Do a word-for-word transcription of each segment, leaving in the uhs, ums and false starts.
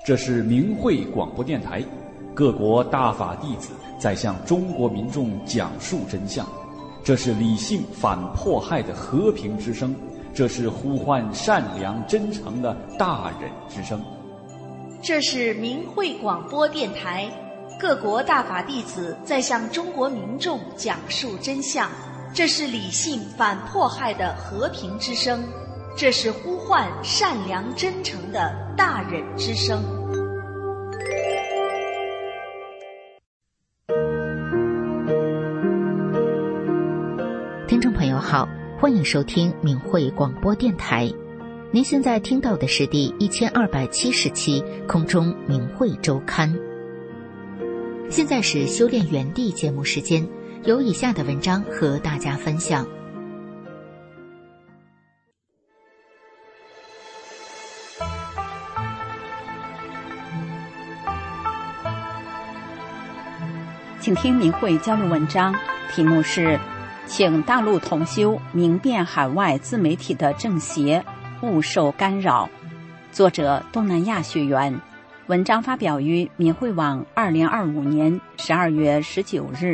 这是明慧广播电台，各国大法弟子在向中国民众讲述真相。这是理性反迫害的和平之声，这是呼唤善良真诚的大忍之声。 这是明慧广播电台，各国大法弟子在向中国民众讲述真相。这是理性反迫害的和平之声，这是呼唤善良真诚的大忍之声。 听众朋友好，欢迎收听明慧广播电台。您现在听到的是第一千二百七十期空中明慧周刊。现在是修炼园地节目时间，有以下的文章和大家分享。 请听明慧交流文章，题目是请大陆同修明辨海外自媒体的正邪，勿受干扰。作者东南亚学员，文章发表于明慧网二零二五年十二月十九日。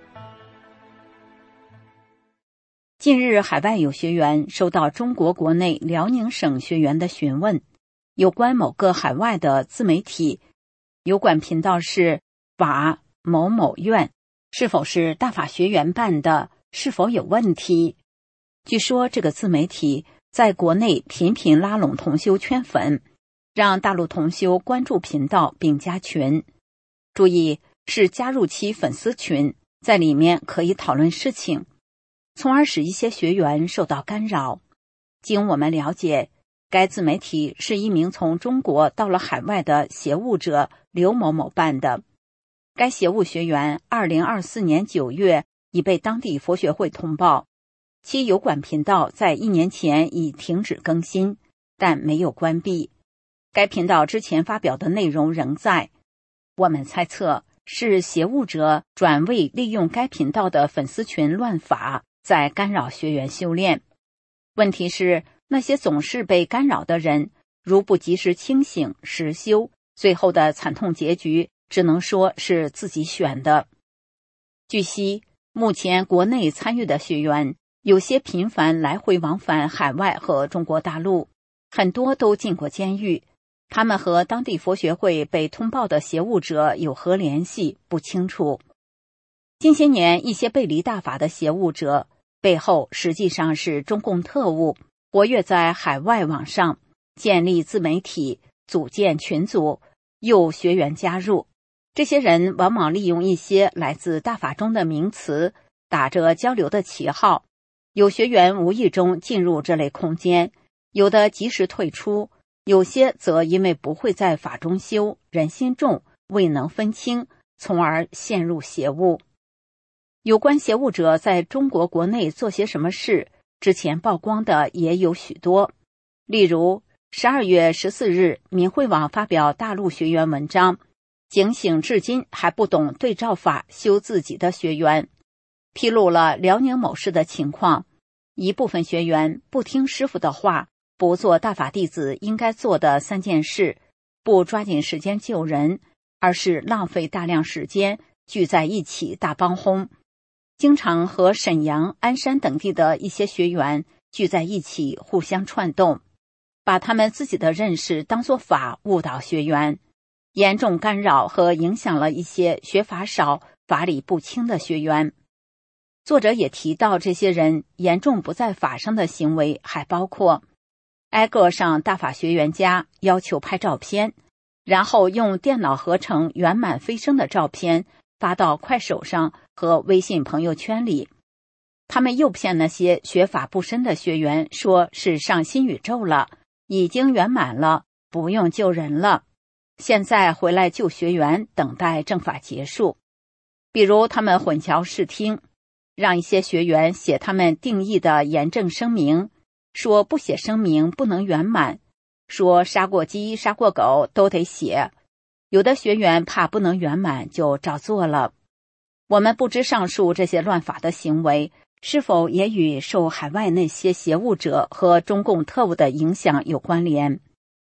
近日，海外有学员收到中国国内辽宁省学员的询问，有关某个海外的自媒体，有关频道是法某某院，是否是大法学员办的，是否有问题。据说这个自媒体在国内频频拉拢同修圈粉，让大陆同修关注频道并加群。注意，是加入其粉丝群，在里面可以讨论事情，从而使一些学员受到干扰。经我们了解，该自媒体是一名从中国到了海外的邪物者刘某某办的。该邪物学员二零二四年九月已被当地佛学会通报，其油管频道在一年前已停止更新，但没有关闭。该频道之前发表的内容仍在。我们猜测是邪物者转为利用该频道的粉丝群乱法，在干扰学员修炼。问题是，那些总是被干扰的人，如不及时清醒实修，最后的惨痛结局只能说是自己选的。据悉，目前国内参与的学员有些频繁来回往返海外和中国大陆，很多都进过监狱。他们和当地佛学会被通报的邪物者有何联系不清楚。近些年，一些背离大法的邪物者背后实际上是中共特务，活跃在海外网上，建立自媒体，组建群组，诱学员加入。这些人往往利用一些来自大法中的名词，打着交流的旗号，有学员无意中进入这类空间，有的及时退出，有些则因为不会在法中修，人心重，未能分清，从而陷入邪物。有关邪物者在中国国内做些什么事，之前曝光的也有许多。例如十二月十四日，明慧网发表大陆学员文章，警醒至今还不懂对照法修自己的学员，披露了辽宁某市的情况。一部分学员不听师父的话，不做大法弟子应该做的三件事，不抓紧时间救人，而是浪费大量时间聚在一起大帮轰，经常和沈阳、鞍山等地的一些学员聚在一起互相串动，把他们自己的认识当作法，误导学员，严重干扰和影响了一些学法少、法理不清的学员。作者也提到，这些人严重不在法上的行为还包括挨个上大法学员家要求拍照片，然后用电脑合成圆满飞升的照片发到快手上和微信朋友圈里。他们诱骗那些学法不深的学员，说是上新宇宙了，已经圆满了，不用救人了，现在回来救学员，等待正法结束。比如他们混淆视听，让一些学员写他们定义的严正声明，说不写声明不能圆满，说杀过鸡杀过狗都得写。有的学员怕不能圆满就照做了。我们不知上述这些乱法的行为是否也与受海外那些邪物者和中共特务的影响有关联。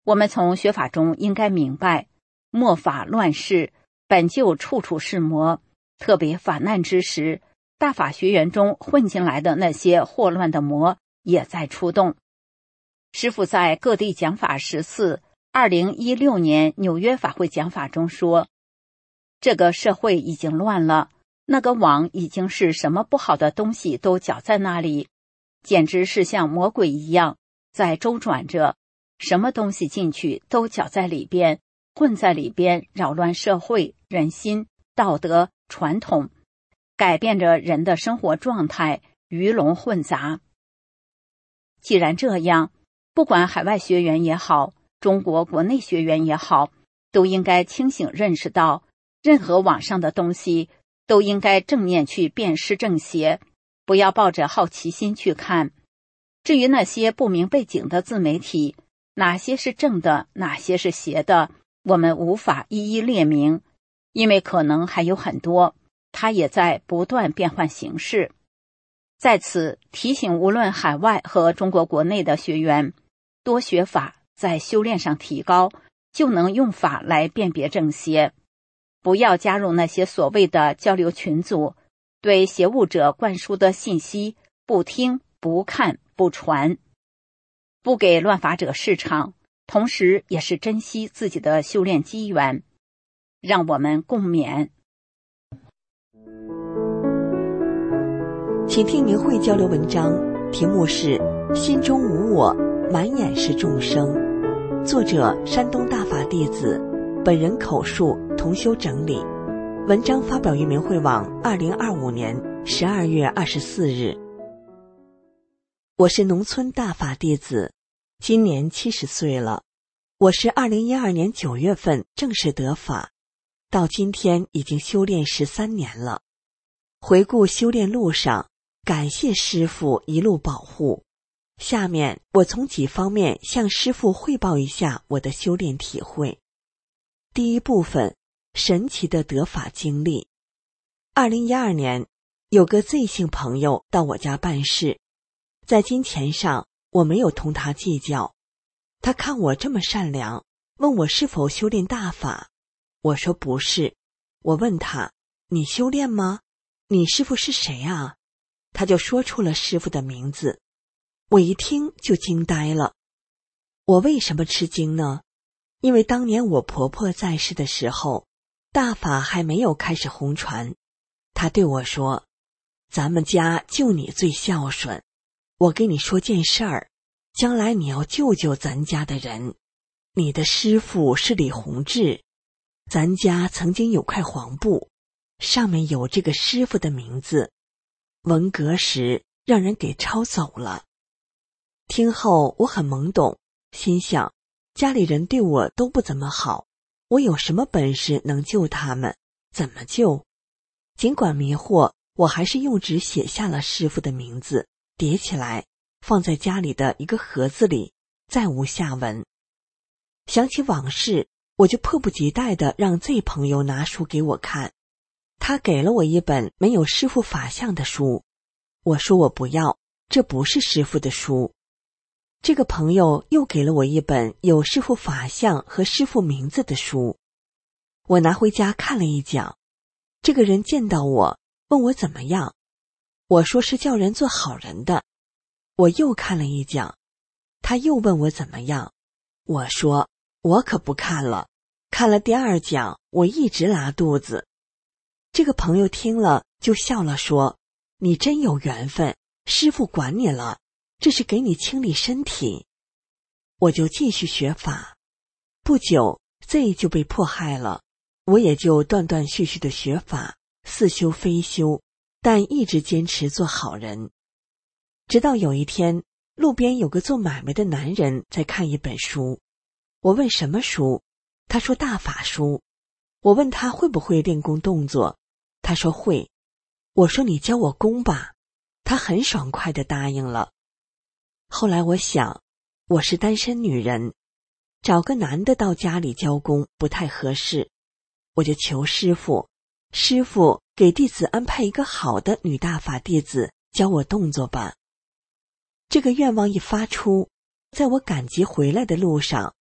我们从学法中应该明白，末法乱世，本就处处是魔，特别法难之时，大法学园中混进来的那些祸乱的魔也在出动。师父在各地讲法十次，二零一六年纽约法会讲法中说，这个社会已经乱了，那个网已经是什么不好的东西都搅在那里，简直是像魔鬼一样在周转着，什么东西进去都搅在里边，混在里边，扰乱社会、人心、道德、传统，改变着人的生活状态，鱼龙混杂。既然这样，不管海外学员也好，中国国内学员也好，都应该清醒认识到，任何网上的东西都应该正面去辨识正邪，不要抱着好奇心去看。至于那些不明背景的自媒体，哪些是正的，哪些是邪的，我们无法一一列明，因为可能还有很多，它也在不断变换形式。在此提醒无论海外和中国国内的学员，多学法，在修炼上提高，就能用法来辨别正邪。不要加入那些所谓的交流群组，对邪物者灌输的信息不听、不看、不传，不给乱法者市场，同时也是珍惜自己的修炼机缘。让我们共勉。 请听明慧交流文章，题目是《心中无我，满眼是众生》，作者山东大法弟子，本人口述，同修整理。文章发表于明慧网二零二五年十二月二十四日。我是农村大法弟子，今年七十岁了。我是二零一二年九月份正式得法，到今天已经修炼十三年了。回顾修炼路上，感谢师父一路保护。下面我从几方面向师父汇报一下我的修炼体会。第一部分，神奇的得法经历。二零一二年，有个 Z 姓朋友到我家办事，在金钱上我没有同他计较。他看我这么善良，问我是否修炼大法。我说不是。我问他，你修炼吗？你师父是谁啊？他就说出了师父的名字。我一听就惊呆了。我为什么吃惊呢？因为当年我婆婆在世的时候，大法还没有开始红传。她对我说，咱们家就你最孝顺，我给你说件事儿，将来你要救救咱家的人。你的师父是李洪志，咱家曾经有块黄布，上面有这个师父的名字，文革时让人给抄走了。听后我很懵懂，心想家里人对我都不怎么好，我有什么本事能救他们？怎么救？尽管迷惑，我还是用纸写下了师父的名字，叠起来放在家里的一个盒子里，再无下文。想起往事，我就迫不及待地让 Z 朋友拿书给我看。他给了我一本没有师父法相的书，我说我不要，这不是师父的书。这个朋友又给了我一本有师父法相和师父名字的书，我拿回家看了一讲。这个人见到我，问我怎么样，我说是叫人做好人的。我又看了一讲，他又问我怎么样，我说我可不看了。看了第二讲，我一直拉肚子。这个朋友听了就笑了，说，你真有缘分，师父管你了，这是给你清理身体。我就继续学法。不久 Z 就被迫害了，我也就断断续续的学法，似修非修，但一直坚持做好人。直到有一天，路边有个做买卖的男人在看一本书。我问什么书？他说大法书。我问他会不会练功动作，他说会。我说你教我功吧，他很爽快地答应了。后来我想，我是单身女人，找个男的到家里教功不太合适，我就求师父，师父给弟子安排一个好的女大法弟子教我动作吧。这个愿望一发出，在我赶集回来的路上，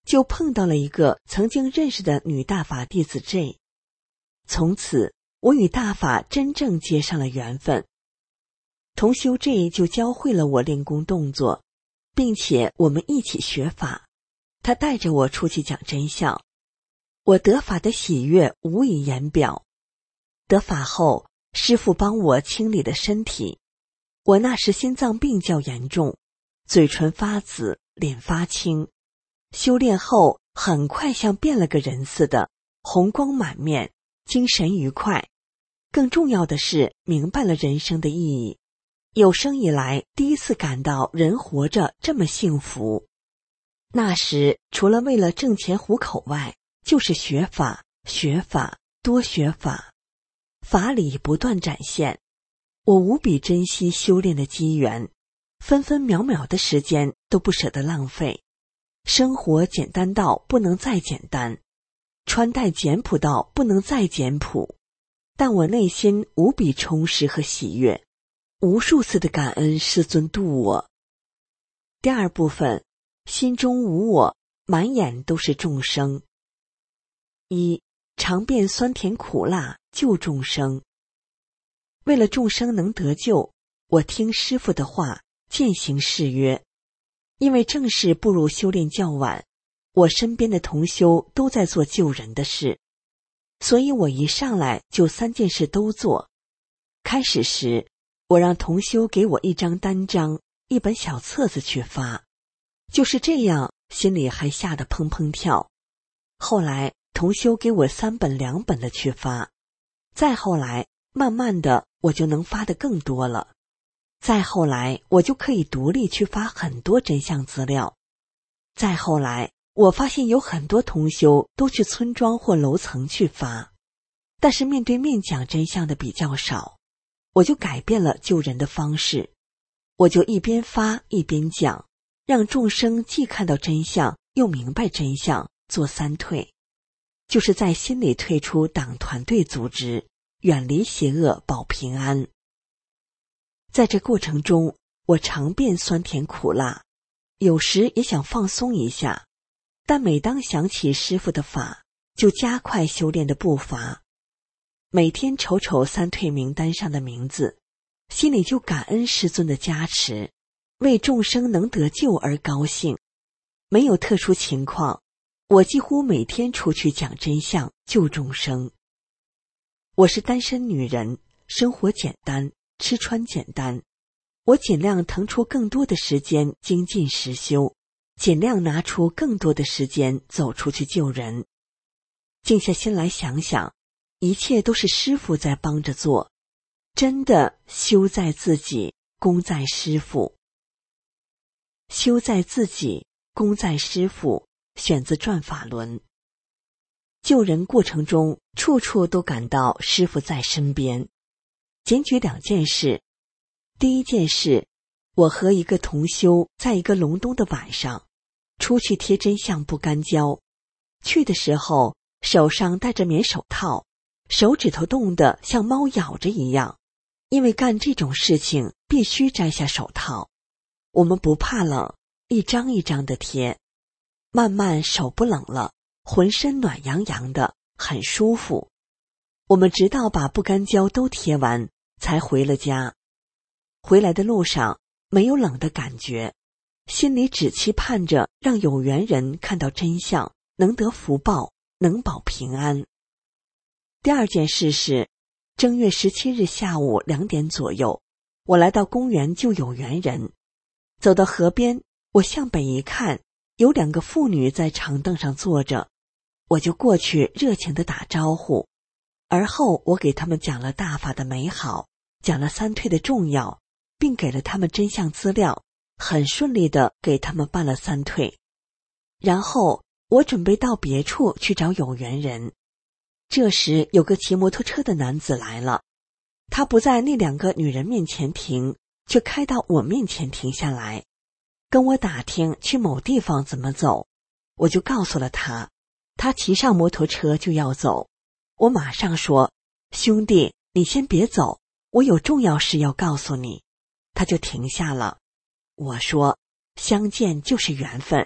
就碰到了一个曾经认识的女大法弟子 J。 从此我与大法真正结上了缘分。同修 J 就教会了我练功动作，并且我们一起学法。他带着我出去讲真相，我得法的喜悦无以言表。得法后，师父帮我清理了身体。我那时心脏病较严重，嘴唇发紫，脸发青。修炼后很快像变了个人似的，红光满面，精神愉快。更重要的是明白了人生的意义，有生以来第一次感到人活着这么幸福。那时除了为了挣钱糊口外，就是学法，学法，多学法，法理不断展现。我无比珍惜修炼的机缘，分分秒秒的时间都不舍得浪费。生活简单到不能再简单，穿戴简朴到不能再简朴，但我内心无比充实和喜悦，无数次的感恩师尊度我。第二部分，心中无我，满眼都是众生。一，尝遍酸甜苦辣，救众生。为了众生能得救，我听师父的话，践行誓约。因为正式步入修炼较晚，我身边的同修都在做救人的事，所以我一上来就三件事都做。开始时，我让同修给我一张单张，一本小册子去发，就是这样，心里还吓得砰砰跳。后来同修给我三本两本的去发，再后来慢慢的我就能发得更多了。再后来我就可以独立去发很多真相资料。再后来我发现有很多同修都去村庄或楼层去发，但是面对面讲真相的比较少，我就改变了救人的方式。我就一边发一边讲，让众生既看到真相又明白真相，做三退，就是在心里退出党团队组织，远离邪恶，保平安。在这过程中，我尝遍酸甜苦辣，有时也想放松一下，但每当想起师父的法，就加快修炼的步伐。每天瞅瞅三退名单上的名字，心里就感恩师尊的加持，为众生能得救而高兴。没有特殊情况，我几乎每天出去讲真相，救众生。我是单身女人，生活简单，吃穿简单，我尽量腾出更多的时间精进实修，尽量拿出更多的时间走出去救人。静下心来想想，一切都是师父在帮着做，真的修在自己，功在师父。修在自己，功在师父，选自转法轮。救人过程中，处处都感到师父在身边。简举两件事。第一件事，我和一个同修在一个隆冬的晚上，出去贴真相不干胶。去的时候，手上戴着棉手套，手指头冻得像猫咬着一样，因为干这种事情必须摘下手套。我们不怕冷，一张一张的贴，慢慢手不冷了，浑身暖洋洋的，很舒服。我们直到把不干胶都贴完，才回了家。回来的路上没有冷的感觉，心里只期盼着让有缘人看到真相，能得福报，能保平安。第二件事是，正月十七日下午两点左右，我来到公园救有缘人。走到河边，我向北一看，有两个妇女在长凳上坐着，我就过去热情地打招呼。而后我给他们讲了大法的美好，讲了三退的重要，并给了他们真相资料，很顺利地给他们办了三退。然后我准备到别处去找有缘人。这时有个骑摩托车的男子来了，他不在那两个女人面前停，却开到我面前停下来，跟我打听去某地方怎么走。我就告诉了他，他骑上摩托车就要走。我马上说，兄弟，你先别走，我有重要事要告诉你。他就停下了。我说，相见就是缘分，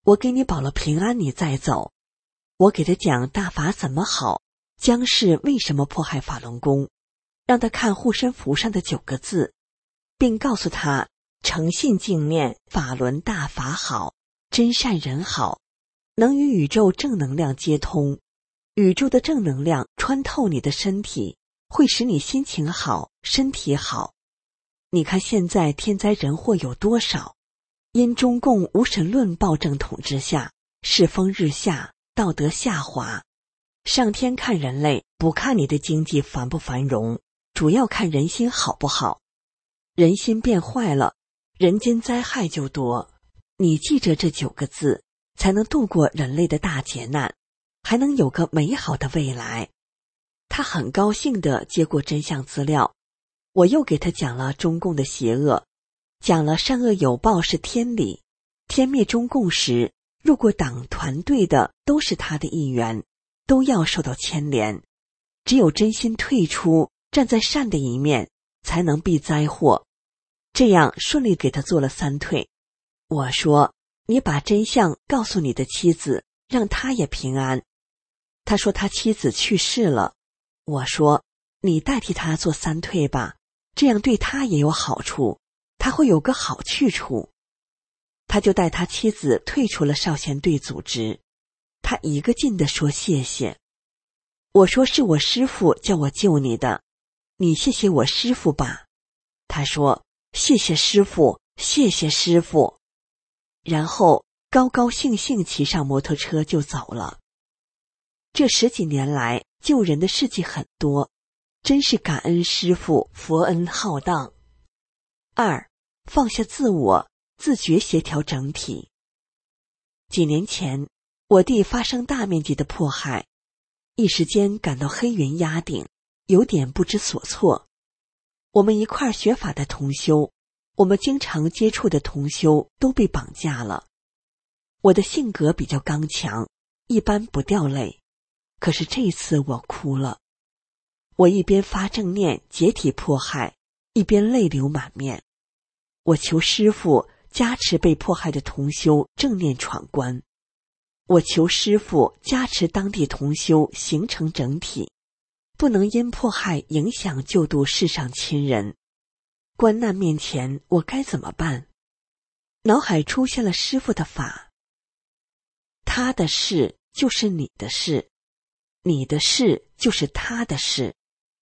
我给你保了平安，你再走。我给他讲大法怎么好，姜氏为什么迫害法轮功，让他看护身符上的九个字，并告诉他诚信敬念法轮大法好，真善人好，能与宇宙正能量接通，宇宙的正能量穿透你的身体，会使你心情好，身体好。你看现在天灾人祸有多少，因中共无神论暴政统治下，世风日下，道德下滑。上天看人类，不看你的经济繁不繁荣，主要看人心好不好。人心变坏了，人间灾害就多。你记着这九个字，才能度过人类的大劫难，还能有个美好的未来。他很高兴地接过真相资料，我又给他讲了中共的邪恶，讲了善恶有报是天理，天灭中共时，入过党团队的都是他的一员，都要受到牵连。只有真心退出，站在善的一面，才能避灾祸。这样顺利给他做了三退。我说，你把真相告诉你的妻子，让她也平安。他说他妻子去世了。我说，你代替他做三退吧，这样对他也有好处，他会有个好去处。他就带他妻子退出了少先队组织，他一个劲地说谢谢。我说是我师父叫我救你的，你谢谢我师父吧。他说谢谢师父，谢谢师父。然后高高兴兴骑上摩托车就走了。这十几年来救人的事迹很多，真是感恩师父佛恩浩荡。二，放下自我，自觉协调整体。几年前，我弟发生大面积的迫害，一时间感到黑云压顶，有点不知所措。我们一块儿学法的同修，我们经常接触的同修都被绑架了。我的性格比较刚强，一般不掉泪，可是这次我哭了。我一边发正念解体迫害，一边泪流满面。我求师父加持被迫害的同修正念闯关，我求师父加持当地同修形成整体，不能因迫害影响救度世上亲人。关难面前，我该怎么办？脑海出现了师父的法，他的事就是你的事，你的事就是他的事。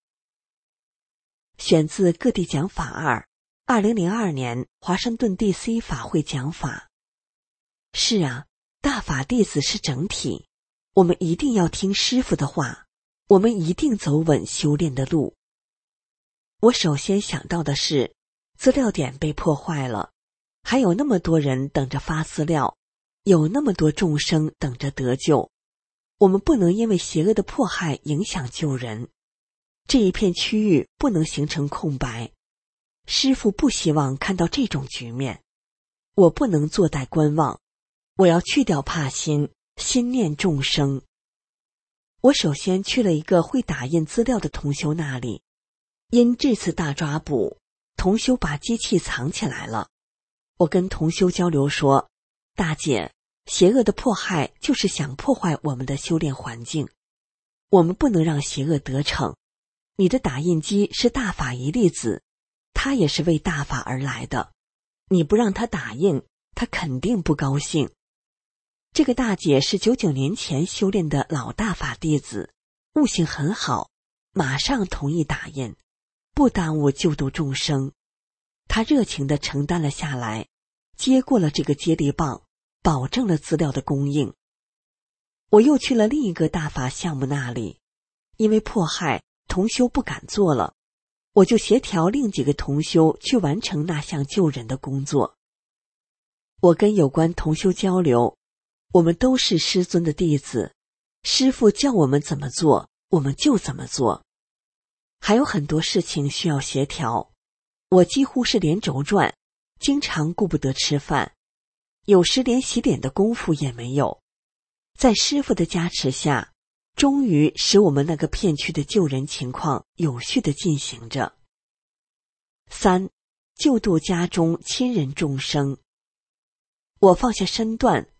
选自各地讲法二，二零零二年华盛顿 D C 法会讲法。是啊，大法弟子是整体，我们一定要听师父的话，我们一定走稳修炼的路。我首先想到的是，资料点被破坏了，还有那么多人等着发资料，有那么多众生等着得救，我们不能因为邪恶的迫害影响救人。这一片区域不能形成空白，师父不希望看到这种局面。我不能坐待观望，我要去掉怕心，心念众生。我首先去了一个会打印资料的同修那里，因这次大抓捕，同修把机器藏起来了。我跟同修交流说，大姐，邪恶的迫害就是想破坏我们的修炼环境，我们不能让邪恶得逞。你的打印机是大法一粒子，他也是为大法而来的，你不让他打印，他肯定不高兴。这个大姐是九九年前修炼的老大法弟子，悟性很好，马上同意打印，不耽误救度众生。她热情地承担了下来，接过了这个接力棒，保证了资料的供应。我又去了另一个大法项目那里，因为迫害，同修不敢做了，我就协调另几个同修去完成那项救人的工作。我跟有关同修交流，我们都是师尊的弟子，师父叫我们怎么做，我们就怎么做。还有很多事情需要协调，我几乎是连轴转，经常顾不得吃饭，有时连洗脸的功夫也没有。在师父的加持下，终于使我们那个片区的救人情况有序地进行着。三，救度家中亲人众生。我放下身段，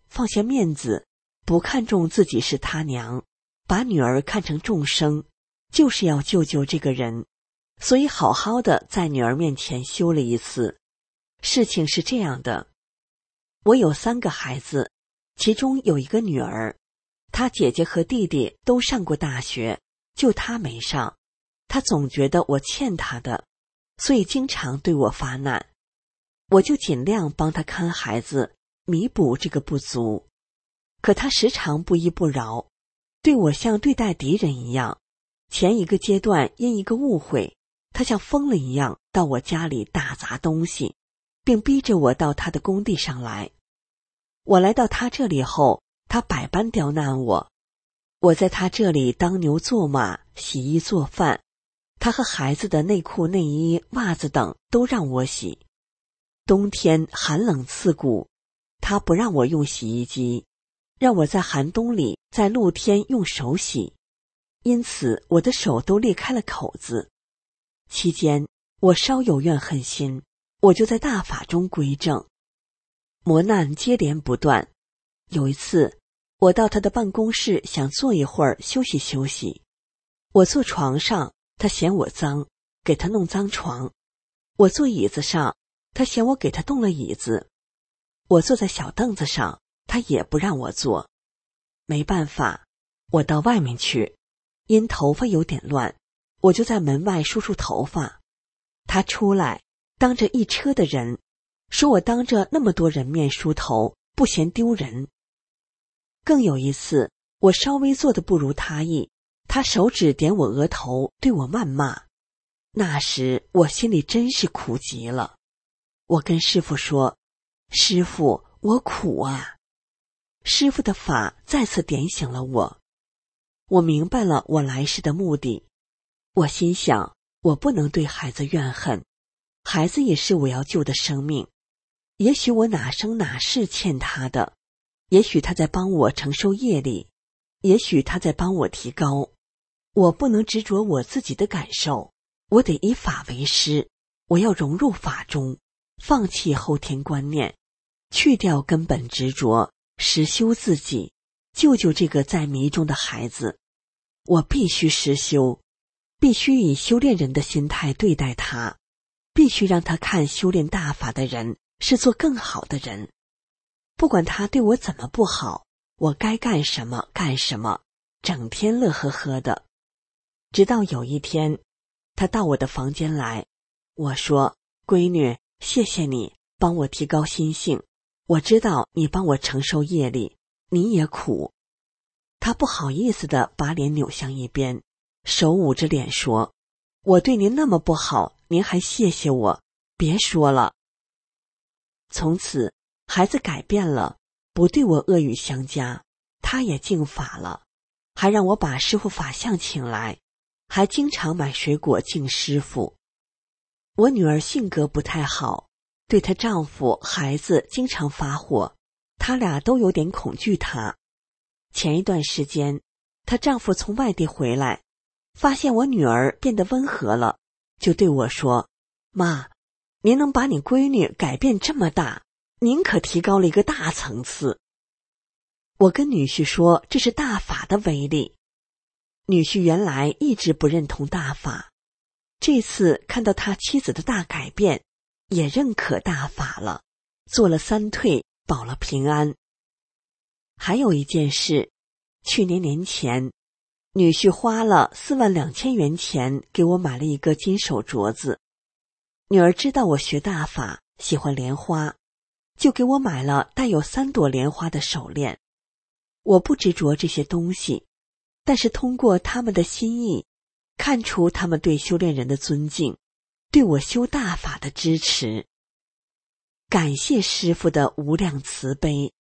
放下面子，不看重自己是他娘，把女儿看成众生，就是要救救这个人，所以好好的在女儿面前修了一次。事情是这样的，我有三个孩子，其中有一个女儿，她姐姐和弟弟都上过大学，就她没上。她总觉得我欠她的，所以经常对我发难。我就尽量帮她看孩子，弥补这个不足。可她时常不依不饶，对我像对待敌人一样。前一个阶段因一个误会，她像疯了一样到我家里打砸东西，并逼着我到她的工地上来。我来到她这里后，她百般刁难我。我在她这里当牛做马，洗衣做饭，她和孩子的内裤、内衣、袜子等都让我洗。冬天寒冷刺骨，她不让我用洗衣机，让我在寒冬里在露天用手洗，因此我的手都裂开了口子。期间我稍有怨恨心，我就在大法中归正。磨难接连不断，有一次我到他的办公室想坐一会儿休息休息，我坐床上，他嫌我脏，给他弄脏床；我坐椅子上，他嫌我给他动了椅子；我坐在小凳子上，他也不让我坐。没办法，我到外面去，因头发有点乱，我就在门外梳梳头发。他出来，当着一车的人，说我当着那么多人面梳头，不嫌丢人。更有一次，我稍微做的不如他意，他手指点我额头，对我谩骂。那时我心里真是苦极了。我跟师父说：“师父，我苦啊。”师父的法再次点醒了我。我明白了我来世的目的。我心想，我不能对孩子怨恨，孩子也是我要救的生命。也许我哪生哪世欠他的，也许他在帮我承受业力，也许他在帮我提高。我不能执着我自己的感受，我得以法为师，我要融入法中，放弃后天观念，去掉根本执着，实修自己，救救这个在迷中的孩子。我必须实修，必须以修炼人的心态对待他，必须让他看修炼大法的人是做更好的人。不管他对我怎么不好，我该干什么干什么，整天乐呵呵的。直到有一天，他到我的房间来，我说：“闺女，谢谢你帮我提高心性，我知道你帮我承受业力，你也苦。”他不好意思地把脸扭向一边，手捂着脸说：“我对您那么不好，您还谢谢我，别说了。”从此孩子改变了，不对我恶语相加，他也敬法了，还让我把师父法相请来，还经常买水果敬师父。我女儿性格不太好，对她丈夫孩子经常发火，他俩都有点恐惧她。前一段时间，她丈夫从外地回来，发现我女儿变得温和了，就对我说：“妈，您能把你闺女改变这么大，您可提高了一个大层次。”我跟女婿说这是大法的威力。女婿原来一直不认同大法，这次看到他妻子的大改变，也认可大法了，做了三退，保了平安。还有一件事，去年年前，女婿花了四万两千元钱给我买了一个金手镯子。女儿知道我学大法，喜欢莲花，就给我买了带有三朵莲花的手链。我不执着这些东西，但是通过他们的心意，看出他们对修炼人的尊敬，对我修大法的支持。感谢师父的无量慈悲。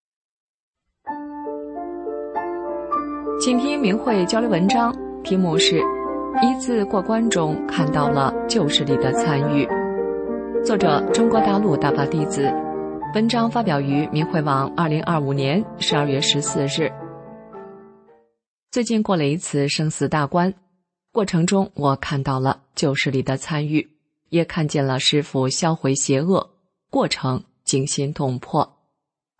请听明慧交流文章，题目是一字过关中看到了旧势力的参与，作者中国大陆大法弟子。文章发表于明慧网二零二五年十二月十四日。最近过了一次生死大关，过程中我看到了旧势力的参与，也看见了师父销毁邪恶，过程惊心动魄。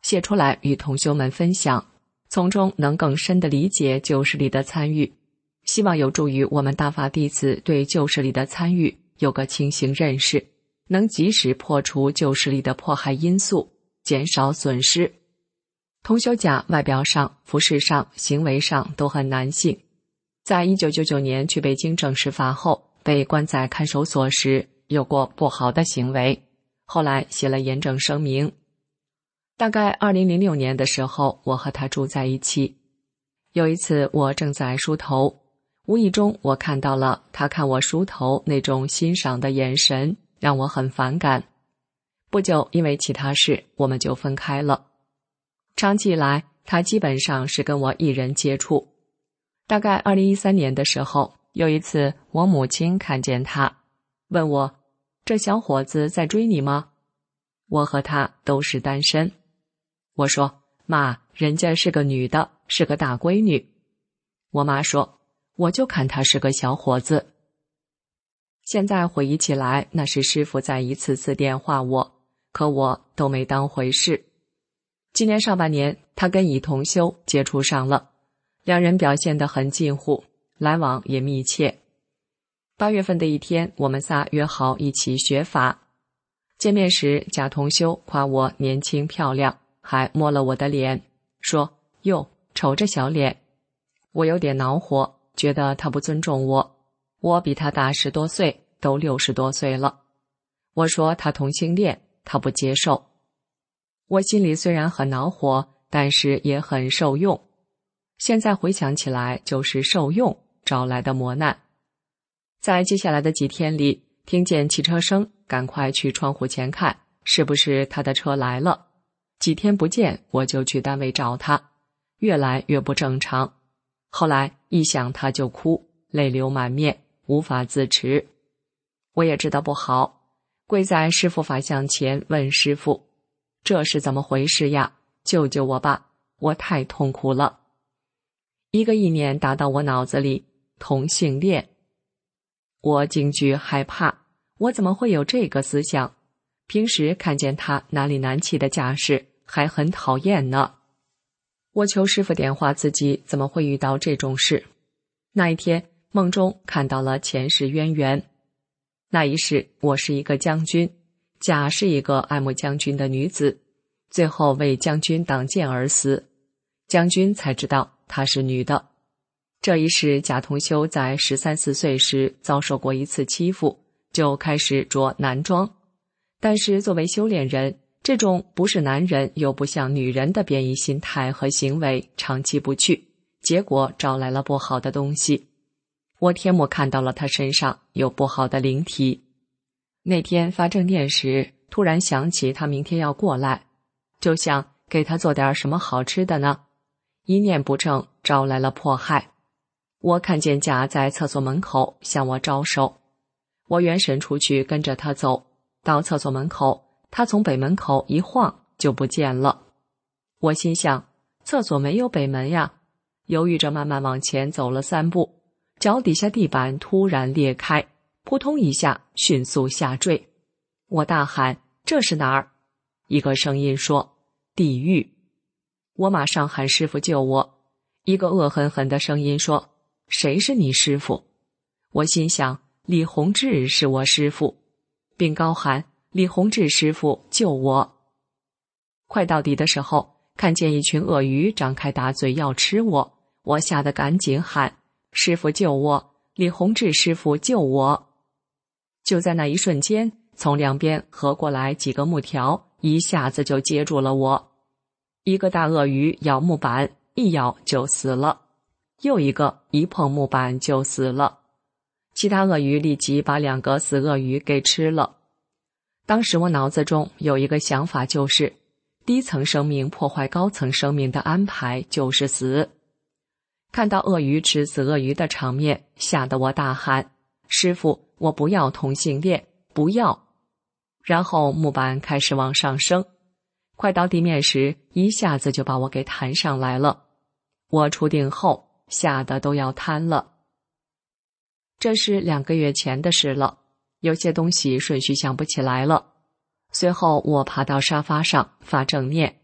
写出来与同修们分享，从中能更深地理解旧事里的参与，希望有助于我们大法弟子对旧事里的参与有个清醒认识，能及时破除旧事里的迫害因素，减少损失。同修甲外表上、服饰上、行为上都很男性，在一九九九年去北京正式法后，被关在看守所时有过不好的行为，后来写了严正声明。大概二零零六年的时候，我和他住在一起。有一次我正在梳头，无意中我看到了他看我梳头那种欣赏的眼神，让我很反感。不久因为其他事我们就分开了。长期以来他基本上是跟我一人接触。大概二零一三年的时候，有一次我母亲看见他，问我，这小伙子在追你吗？我和他都是单身。我说，妈，人家是个女的，是个大闺女。我妈说，我就看他是个小伙子。现在回忆起来，那是师父在一次次电话我，可我都没当回事。今年上半年，他跟乙同修接触上了，两人表现得很近乎，来往也密切。八月份的一天，我们仨约好一起学法。见面时，贾同修夸我年轻漂亮，还摸了我的脸，说，哟，瞅着小脸。我有点恼火，觉得他不尊重我。我比他大十多岁，都六十多岁了。我说他同性恋，他不接受。我心里虽然很恼火，但是也很受用。现在回想起来，就是受用招来的磨难。在接下来的几天里，听见汽车声，赶快去窗户前看，是不是他的车来了。几天不见，我就去单位找他，越来越不正常。后来一想他就哭，泪流满面，无法自持。我也知道不好，跪在师父法像前问师父，这是怎么回事呀？救救我吧，我太痛苦了。一个意念打到我脑子里，同性恋。我惊惧害怕，我怎么会有这个思想？平时看见他难里难气的架势，还很讨厌呢。我求师父点化自己怎么会遇到这种事。那一天梦中看到了前世渊源。那一世我是一个将军，甲是一个爱慕将军的女子，最后为将军挡箭而死。将军才知道她是女的。这一世贾同修在十三四岁时遭受过一次欺负，就开始着男装。但是作为修炼人，这种不是男人又不像女人的变异心态和行为长期不去，结果招来了不好的东西。我天幕看到了他身上有不好的灵体。那天发正念时，突然想起他明天要过来，就想给他做点什么好吃的呢。一念不正，招来了迫害。我看见甲在厕所门口向我招手，我元神出去跟着他走，到厕所门口，他从北门口一晃就不见了。我心想，厕所没有北门呀，犹豫着慢慢往前走了三步，脚底下地板突然裂开，扑通一下迅速下坠。我大喊，这是哪儿？一个声音说，地狱。我马上喊师父救我。一个恶狠狠的声音说，谁是你师父？我心想，李洪志是我师父，并高喊，李洪志师父救我。快到底的时候，看见一群鳄鱼张开大嘴要吃我，我吓得赶紧喊，师父救我，李洪志师父救我。就在那一瞬间，从两边合过来几个木条，一下子就接住了我。一个大鳄鱼咬木板，一咬就死了，又一个一碰木板就死了。其他鳄鱼立即把两个死鳄鱼给吃了。当时我脑子中有一个想法，就是低层生命破坏高层生命的安排就是死。看到鳄鱼吃死鳄鱼的场面，吓得我大喊，师父，我不要同性恋，不要。然后木板开始往上升，快到地面时，一下子就把我给弹上来了。我触定后，吓得都要瘫了。这是两个月前的事了，有些东西顺序想不起来了。随后我爬到沙发上发正念，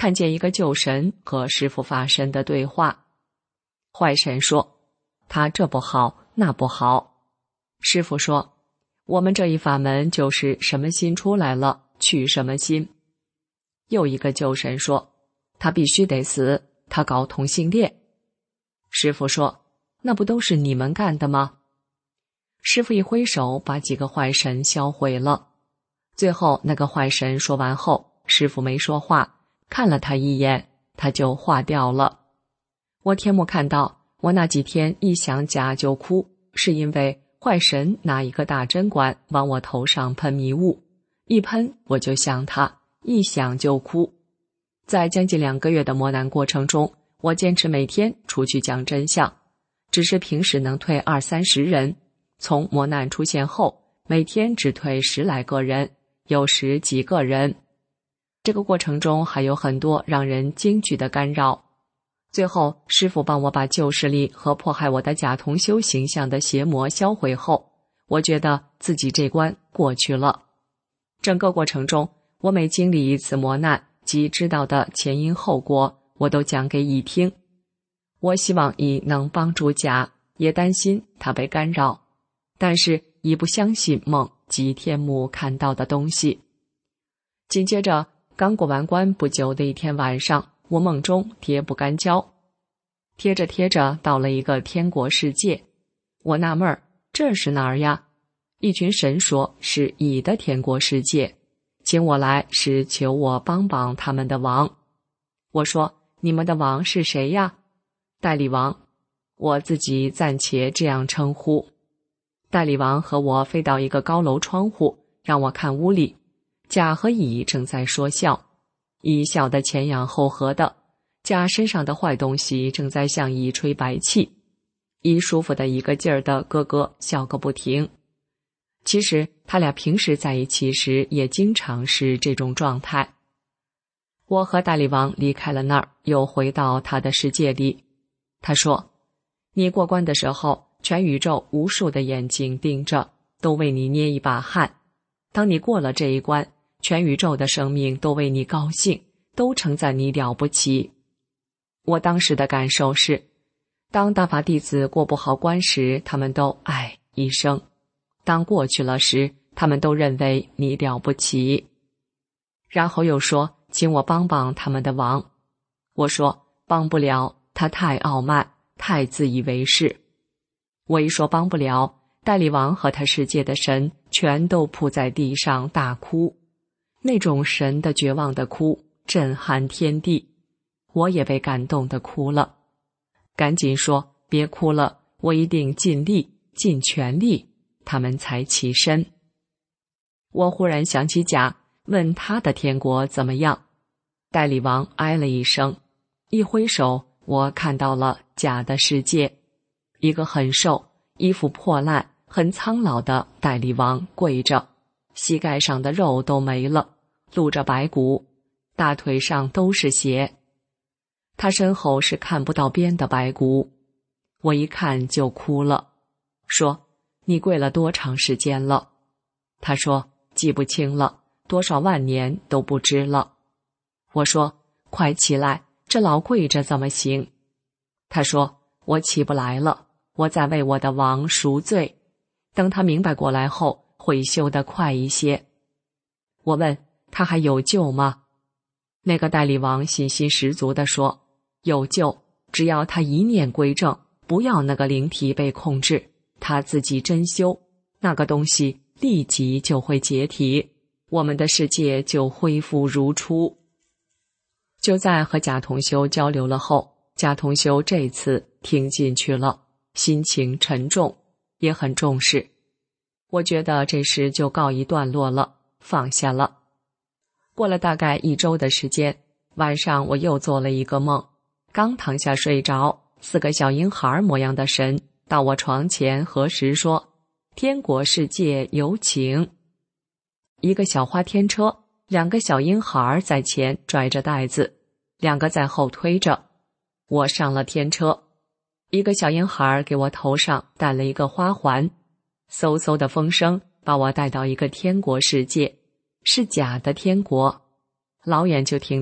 看见一个旧神和师父法身的对话。坏神说，他这不好，那不好。师父说，我们这一法门就是什么心出来了，取什么心。又一个旧神说，他必须得死，他搞同性恋。师父说，那不都是你们干的吗？师父一挥手，把几个坏神销毁了。最后那个坏神说完后，师父没说话，看了他一眼，他就化掉了。我天目看到，我那几天一想假就哭，是因为坏神拿一个大针管往我头上喷迷雾，一喷我就想他，一想就哭。在将近两个月的磨难过程中，我坚持每天出去讲真相，只是平时能退二三十人，从磨难出现后，每天只退十来个人，有时几个人。这个过程中还有很多让人惊惧的干扰。最后师父帮我把旧势力和迫害我的假同修形象的邪魔销毁后，我觉得自己这关过去了。整个过程中，我每经历一次磨难及知道的前因后果，我都讲给乙听。我希望乙能帮助甲，也担心他被干扰，但是乙不相信梦及天目看到的东西。紧接着刚过完关不久的一天晚上，我梦中贴不干胶，贴着贴着到了一个天国世界。我纳闷儿，这是哪儿呀？一群神说是乙的天国世界，请我来是求我帮帮他们的王。我说，你们的王是谁呀？代理王，我自己暂且这样称呼。代理王和我飞到一个高楼窗户，让我看屋里，甲和乙正在说笑，乙笑得前仰后合的，甲身上的坏东西正在向乙吹白气，乙舒服的一个劲儿的咯咯笑个不停。其实他俩平时在一起时也经常是这种状态。我和代理王离开了那儿，又回到他的世界里。他说，你过关的时候，全宇宙无数的眼睛盯着，都为你捏一把汗。当你过了这一关，全宇宙的生命都为你高兴，都称赞你了不起。我当时的感受是，当大法弟子过不好关时，他们都唉一声；当过去了时，他们都认为你了不起。然后又说，请我帮帮他们的王。我说，帮不了，他太傲慢，太自以为是。我一说帮不了，代理王和他世界的神全都扑在地上大哭，那种神的绝望的哭震撼天地，我也被感动的哭了。赶紧说，别哭了，我一定尽力尽全力。他们才起身。我忽然想起甲，问他的天国怎么样。代理王唉了一声，一挥手，我看到了甲的世界，一个很瘦，衣服破烂，很苍老的代理王跪着，膝盖上的肉都没了，露着白骨，大腿上都是血。他身后是看不到边的白骨，我一看就哭了，说，你跪了多长时间了？他说，记不清了，多少万年都不知了。我说，快起来，这老跪着怎么行？他说，我起不来了，我在为我的王赎罪，等他明白过来后，会修得快一些。我问，他还有救吗？那个代理王信心十足地说，有救，只要他一念归正，不要那个灵体被控制，他自己真修，那个东西立即就会解体，我们的世界就恢复如初。就在和贾同修交流了后，贾同修这次听进去了，心情沉重，也很重视。我觉得这事就告一段落了，放下了。过了大概一周的时间，晚上我又做了一个梦，刚躺下睡着，四个小婴孩模样的神到我床前核实说，天国世界有请。一个小花天车，两个小婴孩在前拽着袋子，两个在后推着。我上了天车，一个小婴孩给我头上戴了一个花环，嗖嗖的风声把我带到一个天国世界，是假的天国。老远就听到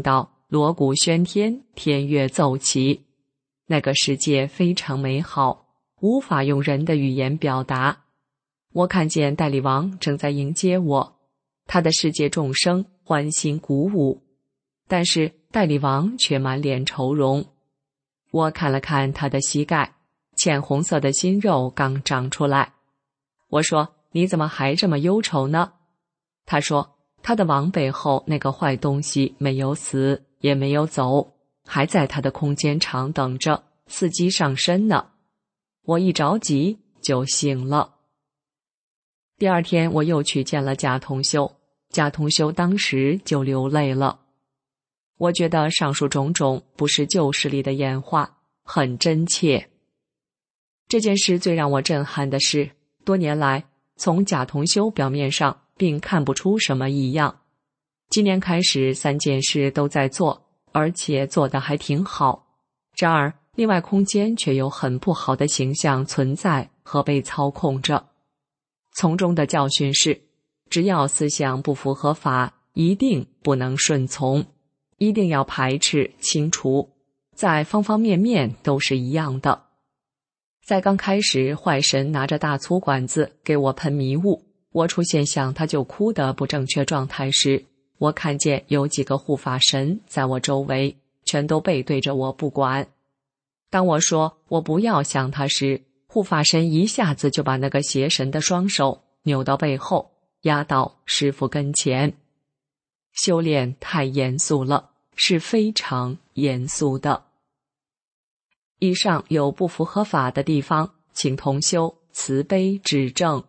锣鼓喧天，天乐奏起。那个世界非常美好，无法用人的语言表达。我看见代理王正在迎接我，他的世界众生欢欣鼓舞，但是代理王却满脸愁容。我看了看他的膝盖，浅红色的新肉刚长出来。我说，你怎么还这么忧愁呢？他说，他的王背后那个坏东西没有死，也没有走，还在他的空间场等着，伺机上身呢。我一着急就醒了。第二天我又去见了贾同修，贾同修当时就流泪了。我觉得上述种种不是旧事里的演化，很真切。这件事最让我震撼的是，多年来从贾同修表面上并看不出什么异样。今年开始三件事都在做，而且做得还挺好。然而另外空间却有很不好的形象存在和被操控着。从中的教训是，只要思想不符合法，一定不能顺从，一定要排斥清除，在方方面面都是一样的。在刚开始坏神拿着大粗管子给我喷迷雾，我出现想他就哭的不正确状态时，我看见有几个护法神在我周围，全都背对着我不管。当我说我不要想他时，护法神一下子就把那个邪神的双手扭到背后，压到师父跟前。修炼太严肃了，是非常严肃的。以上有不符合法的地方，请同修慈悲指正。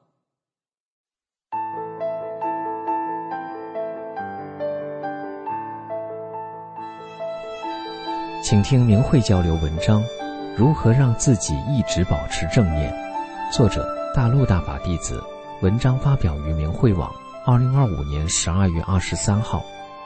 请听明慧交流文章，如何让自己一直保持正念。作者大陆大法弟子，文章发表于明慧网，二零二五年十二月二十三号。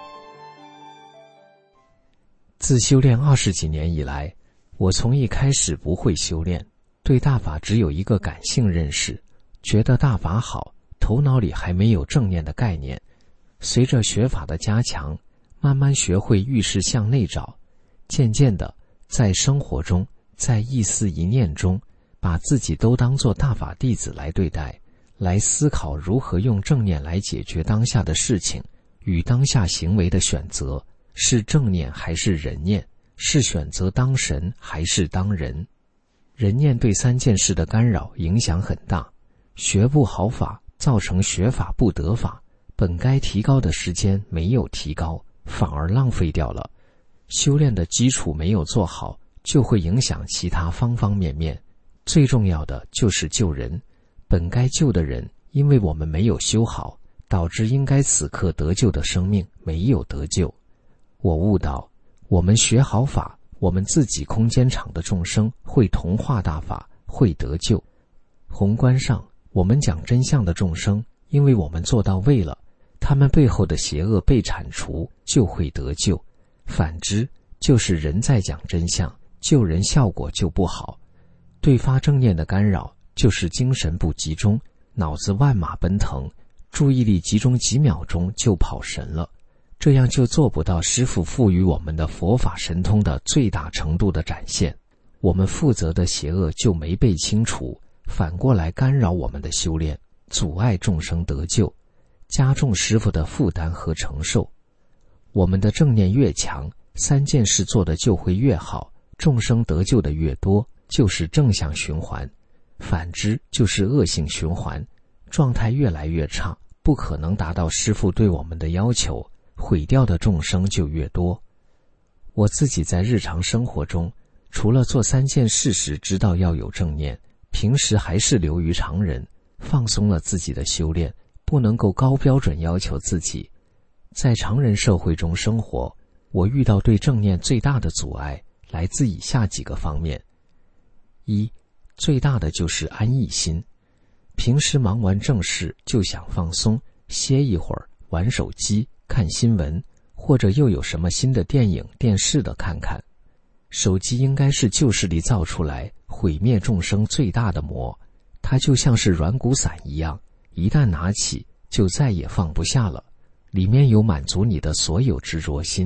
自修炼二十几年以来，我从一开始不会修炼，对大法只有一个感性认识，觉得大法好，头脑里还没有正念的概念。随着学法的加强，慢慢学会遇事向内找，渐渐的在生活中，在一思一念中，把自己都当作大法弟子来对待，来思考如何用正念来解决当下的事情，与当下行为的选择，是正念还是人念，是选择当神还是当人。人念对三件事的干扰影响很大，学不好法，造成学法不得法，本该提高的时间没有提高，反而浪费掉了。修炼的基础没有做好，就会影响其他方方面面。最重要的就是救人，本该救的人，因为我们没有修好，导致应该此刻得救的生命没有得救。我悟到，我们学好法，我们自己空间场的众生会同化大法，会得救。宏观上，我们讲真相的众生，因为我们做到位了，他们背后的邪恶被铲除，就会得救。反之，就是人在讲真相，救人效果就不好。对发正念的干扰，就是精神不集中，脑子万马奔腾，注意力集中几秒钟就跑神了，这样就做不到师父赋予我们的佛法神通的最大程度的展现。我们负责的邪恶就没被清除，反过来干扰我们的修炼，阻碍众生得救，加重师父的负担和承受。我们的正念越强，三件事做的就会越好，众生得救的越多，就是正向循环。反之就是恶性循环，状态越来越差，不可能达到师父对我们的要求，毁掉的众生就越多。我自己在日常生活中，除了做三件事时知道要有正念，平时还是流于常人，放松了自己的修炼，不能够高标准要求自己。在常人社会中生活，我遇到对正念最大的阻碍，来自以下几个方面。一，最大的就是安逸心。平时忙完正事就想放松，歇一会儿，玩手机，看新闻，或者又有什么新的电影、电视的看看。手机应该是旧势力造出来毁灭众生最大的魔，它就像是软骨散一样，一旦拿起就再也放不下了，里面有满足你的所有执着心，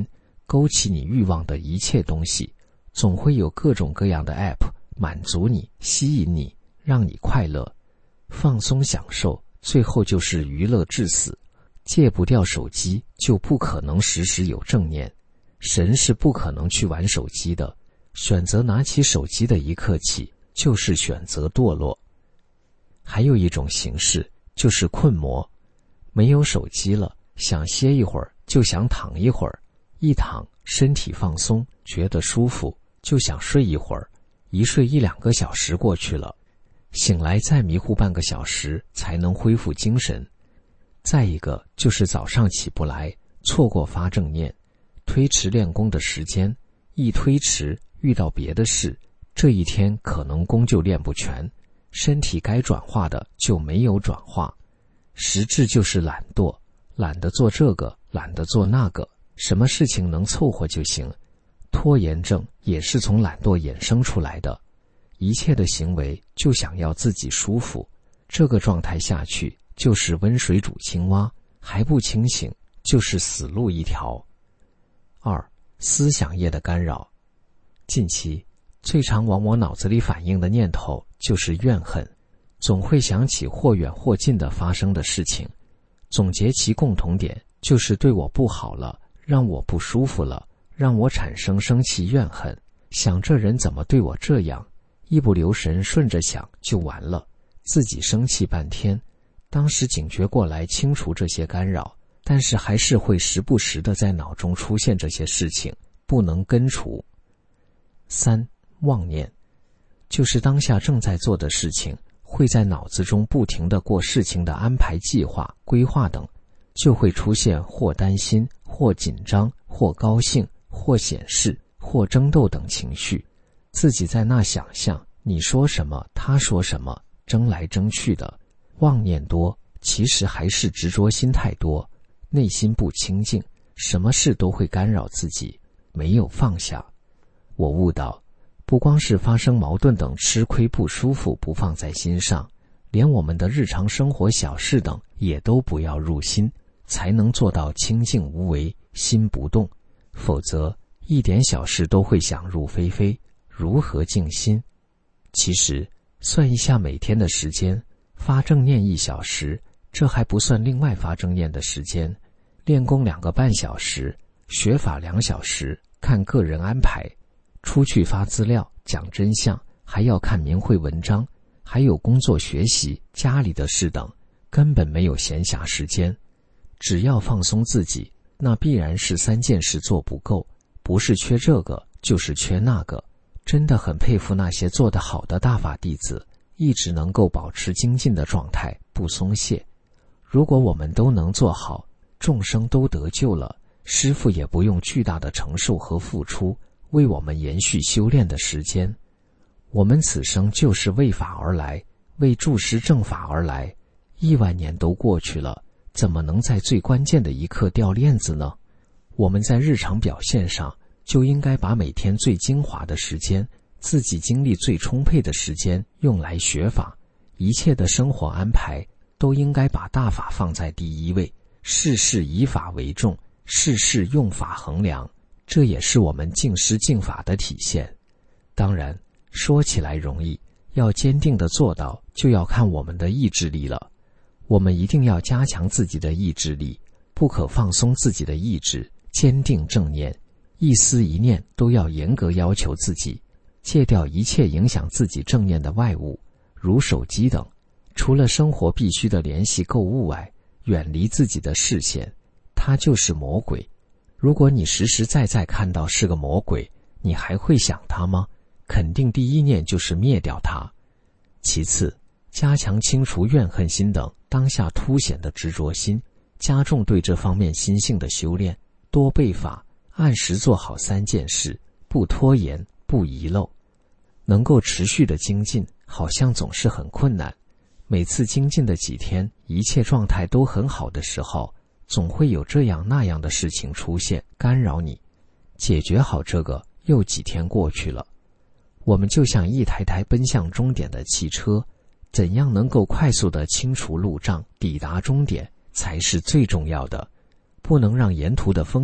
勾起你欲望的一切东西，总会有各种各样的 App 满足你、吸引你，让你快乐、放松享受，最后就是娱乐致死。戒不掉手机，就不可能时时有正念。神是不可能去玩手机的，选择拿起手机的一刻起，就是选择堕落。还有一种形式，就是困魔。没有手机了，想歇一会儿就想躺一会儿，一躺身体放松，觉得舒服，就想睡一会儿，一睡一两个小时过去了，醒来再迷糊半个小时才能恢复精神。再一个就是早上起不来，错过发正念，推迟练功的时间，一推迟遇到别的事，这一天可能功就练不全，身体该转化的就没有转化。实质就是懒惰，懒得做这个，懒得做那个，什么事情能凑合就行。拖延症也是从懒惰衍生出来的，一切的行为就想要自己舒服，这个状态下去就是温水煮青蛙，还不清醒，就是死路一条。二、思想业的干扰。近期最常往我脑子里反映的念头就是怨恨，总会想起或远或近的发生的事情，总结其共同点就是对我不好了，让我不舒服了，让我产生生气怨恨，想这人怎么对我这样，一不留神顺着想就完了，自己生气半天。当时警觉过来清除这些干扰，但是还是会时不时地在脑中出现这些事情，不能根除。三、妄念，就是当下正在做的事情，会在脑子中不停地过事情的安排、计划、规划等，就会出现或担心、或紧张、或高兴、或显示、或争斗等情绪，自己在那想象你说什么他说什么，争来争去的。妄念多，其实还是执着心太多，内心不清净，什么事都会干扰自己，没有放下。我悟到，不光是发生矛盾等吃亏不舒服不放在心上，连我们的日常生活小事等也都不要入心，才能做到清净无为，心不动。否则一点小事都会想入非非，如何静心？其实算一下每天的时间，发正念一小时，这还不算另外发正念的时间，练功两个半小时，学法两小时，看个人安排，出去发资料讲真相，还要看明慧文章，还有工作学习家里的事等，根本没有闲暇时间。只要放松自己，那必然是三件事做不够，不是缺这个就是缺那个。真的很佩服那些做得好的大法弟子，一直能够保持精进的状态，不松懈。如果我们都能做好，众生都得救了，师父也不用巨大的承受和付出，为我们延续修炼的时间。我们此生就是为法而来，为助师正法而来，亿万年都过去了，怎么能在最关键的一刻掉链子呢？我们在日常表现上就应该把每天最精华的时间，自己精力最充沛的时间用来学法，一切的生活安排都应该把大法放在第一位，事事以法为重，事事用法衡量，这也是我们敬师敬法的体现。当然说起来容易，要坚定地做到，就要看我们的意志力了。我们一定要加强自己的意志力，不可放松自己的意志，坚定正念，一思一念都要严格要求自己，戒掉一切影响自己正念的外物，如手机等，除了生活必须的联系购物外，远离自己的视线，它就是魔鬼。如果你实实在在看到是个魔鬼，你还会想它吗？肯定第一念就是灭掉它。其次，加强清除怨恨心等当下凸显的执着心，加重对这方面心性的修炼，多背法，按时做好三件事，不拖延，不遗漏。能够持续的精进，好像总是很困难。每次精进的几天，一切状态都很好的时候，总会有这样那样的事情出现，干扰你。解决好这个，又几天过去了。我们就像一台台奔向终点的汽车，怎样能够快速地清除路障，抵达终点，才是最重要的。不能让沿途的风景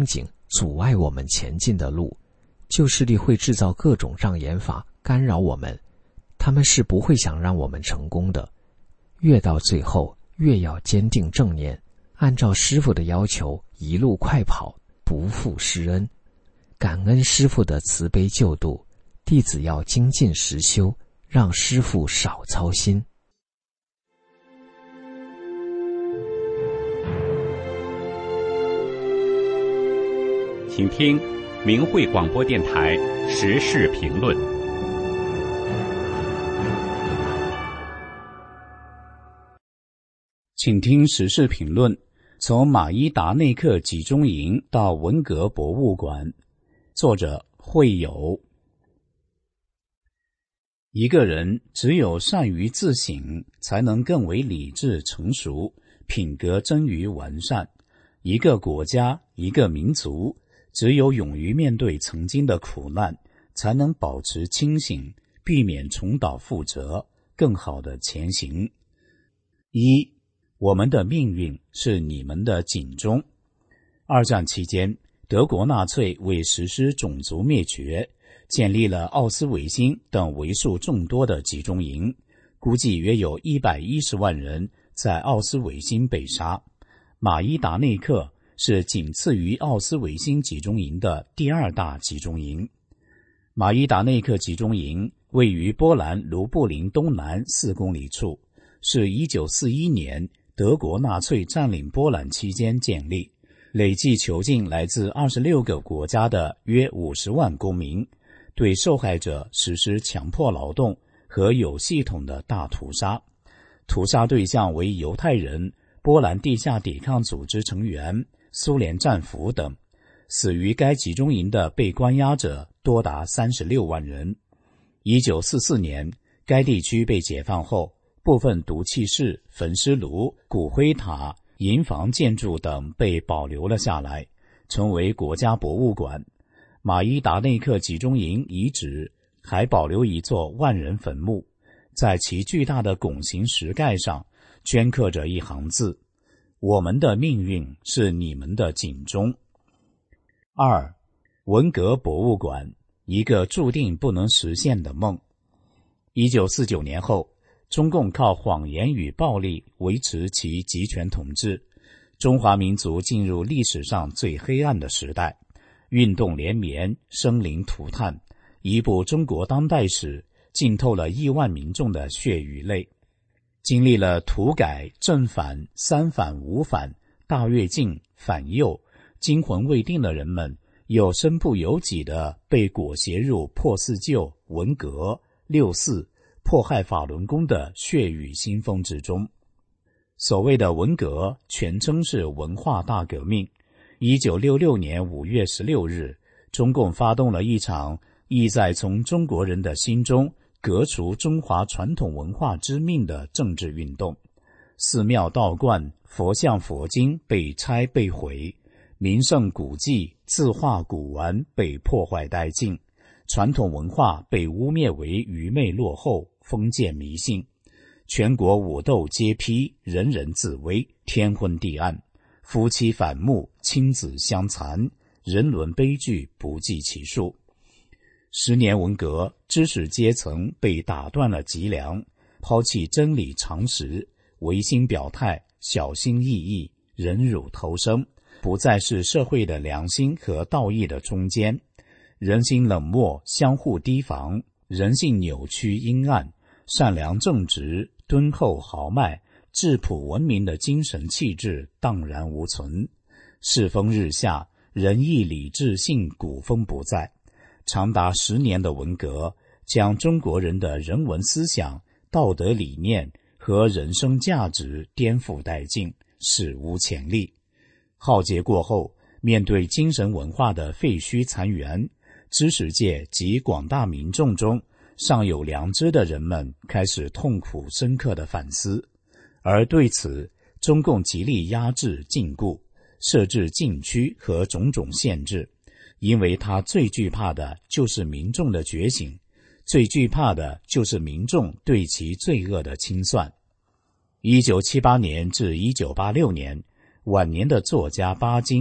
阻碍我们前进的路。旧势力会制造各种障眼法干扰我们，他们是不会想让我们成功的。越到最后，越要坚定正念，按照师父的要求一路快跑，不负师恩。感恩师父的慈悲救度，弟子要精进实修，让师父少操心。 请听明慧广播电台时事评论。 请听时事评论：从马伊达内克集中营到文革博物馆。作者慧友。一个人只有善于自省，才能更为理智成熟，品格臻于完善。一个国家，一个民族，只有勇于面对曾经的苦难，才能保持清醒，避免重蹈覆辙，更好地前行。一，我们的命运是你们的警钟。二战期间，德国纳粹为实施种族灭绝，建立了奥斯维辛等为数众多的集中营，估计约有一百一十万人在奥斯维辛被杀。马伊达内克是仅次于奥斯维辛集中营的第二大集中营。马伊达内克集中营位于波兰卢布林东南四公里处，是一九四一年德国纳粹占领波兰期间建立，累计囚禁来自二十六个国家的约五十万公民，对受害者实施强迫劳动和有系统的大屠杀。屠杀对象为犹太人、波兰地下抵抗组织成员、苏联战俘等。死于该集中营的被关押者多达三十六万人。一九四四年，该地区被解放后，部分毒气室、焚尸炉、骨灰塔、营房建筑等被保留了下来，成为国家博物馆。马伊达内克集中营遗址还保留一座万人坟墓，在其巨大的拱形石盖上镌刻着一行字：我们的命运是你们的警钟。二，文革博物馆，一个注定不能实现的梦。一九四九年后，中共靠谎言与暴力维持其集权统治，中华民族进入历史上最黑暗的时代，运动连绵，生灵涂炭，一部中国当代史浸透了亿万民众的血与泪。经历了土改、正反、三反、五反、大跃进、反右，惊魂未定的人们又身不由己地被裹挟入破四旧、文革、六四、迫害法轮功的血雨腥风之中。所谓的文革全称是文化大革命。一九六六年五月十六日，中共发动了一场意在从中国人的心中革除中华传统文化之命的政治运动。寺庙道观、佛像佛经被拆被毁，名胜古迹、字画古玩被破坏殆尽，传统文化被污蔑为愚昧落后、封建迷信。全国武斗皆批，人人自危，天昏地暗，夫妻反目，亲子相残，人伦悲剧不计其数。十年文革，知识阶层被打断了脊梁，抛弃真理常识，违心表态，小心翼翼，忍辱偷生，不再是社会的良心和道义的中间。人心冷漠，相互提防，人性扭曲阴暗，善良正直、敦厚豪迈、质朴文明的精神气质荡然无存。世风日下，仁义礼智信古风不再。长达十年的文革，将中国人的人文思想、道德理念和人生价值颠覆殆尽，史无前例。浩劫过后，面对精神文化的废墟残垣，知识界及广大民众中尚有良知的人们开始痛苦深刻的反思，而对此，中共极力压制禁锢，设置禁区和种种限制，因为他最惧怕的就是民众的觉醒，最惧怕的就是民众对其罪恶的清算。一九七八年至一九八六年，晚年的作家巴金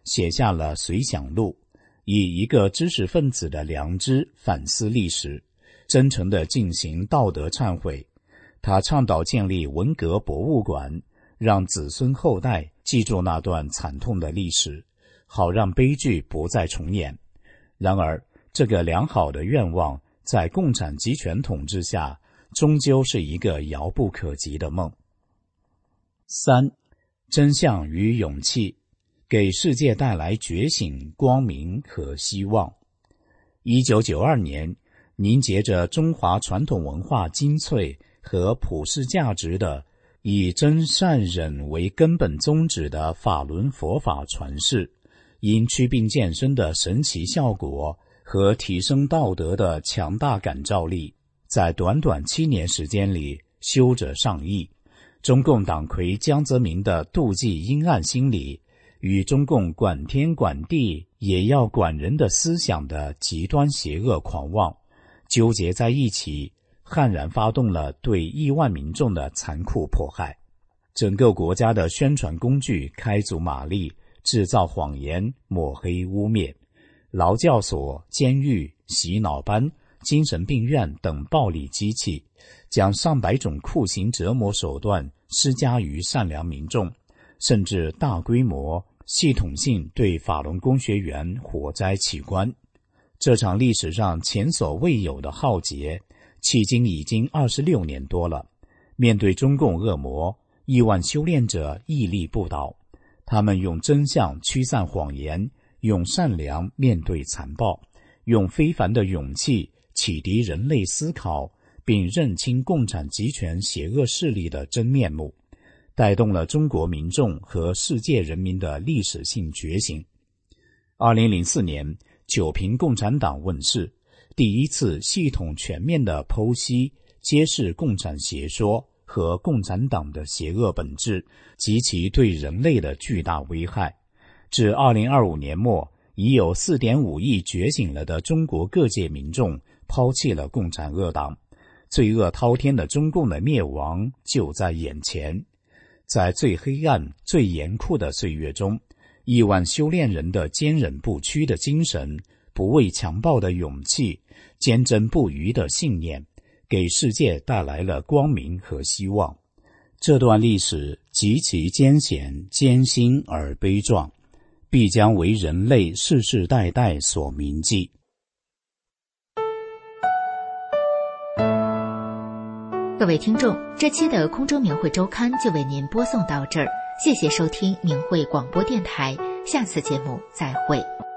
写下了《随想录》，以一个知识分子的良知反思历史，真诚地进行道德忏悔。他倡导建立文革博物馆，让子孙后代记住那段惨痛的历史，好让悲剧不再重演。然而，这个良好的愿望在共产集权统治下，终究是一个遥不可及的梦。三、真相与勇气，给世界带来觉醒、光明和希望。一九九二年，凝结着中华传统文化精粹和普世价值的，以真善忍为根本宗旨的法轮佛法传世，因祛病健身的神奇效果和提升道德的强大感召力，在短短七年时间里修者上亿。中共党魁江泽民的妒忌阴暗心理，与中共管天管地也要管人的思想的极端邪恶狂妄纠结在一起，悍然发动了对亿万民众的残酷迫害。整个国家的宣传工具开足马力，制造谎言、抹黑污蔑。劳教所、监狱、洗脑班、精神病院等暴力机器，将上百种酷刑折磨手段施加于善良民众，甚至大规模、系统性对法轮功学员火灾起关。这场历史上前所未有的浩劫，迄今已经二十六年多了。面对中共恶魔，亿万修炼者屹立不倒，他们用真相驱散谎言，用善良面对残暴，用非凡的勇气启迪人类思考，并认清共产集权邪恶势力的真面目，带动了中国民众和世界人民的历史性觉醒。二零零四年，九评共产党问世，第一次系统全面地剖析、揭示共产邪说和共产党的邪恶本质及其对人类的巨大危害。至二零二五年末，已有 四点五亿觉醒了的中国各界民众抛弃了共产恶党，罪恶滔天的中共的灭亡就在眼前。在最黑暗、最严酷的岁月中，亿万修炼人的坚忍不屈的精神、不畏强暴的勇气、坚贞不渝的信念，给世界带来了光明和希望。这段历史极其艰险、艰辛而悲壮，必将为人类世世代代所铭记。 各位听众，这期的空中明慧周刊就为您播送到这儿，谢谢收听明慧广播电台，下次节目再会。